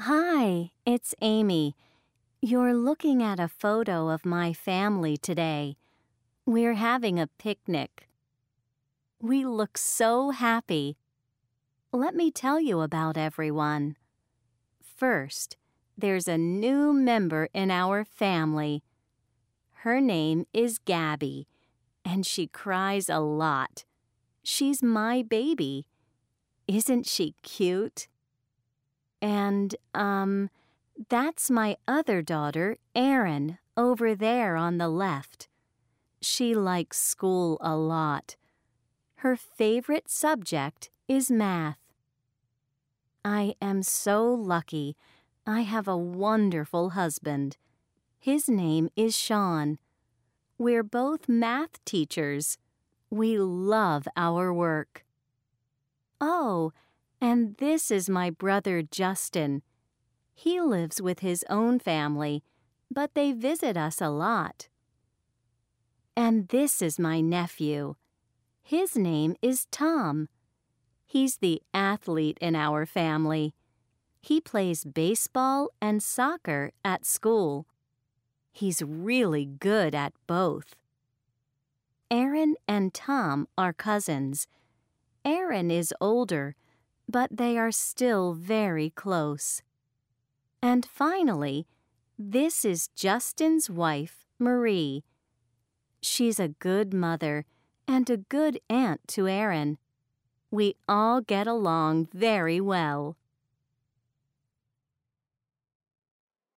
Hi, it's Amy. You're looking at a photo of my family today. We're having a picnic. We look so happy. Let me tell you about everyone. First, there's a new member in our family. Her name is Gabby, and she cries a lot. She's my baby. Isn't she cute? And, that's my other daughter, Erin, over there on the left. She likes school a lot. Her favorite subject is math. I am so lucky. I have a wonderful husband. His name is Sean. We're both math teachers. We love our work. Oh, and this is my brother Justin. He lives with his own family, but they visit us a lot. And this is my nephew. His name is Tom. He's the athlete in our family. He plays baseball and soccer at school. He's really good at both. Erin and Tom are cousins. Erin is older, but they are still very close. And finally, this is Justin's wife, Marie. She's a good mother and a good aunt to Erin. We all get along very well.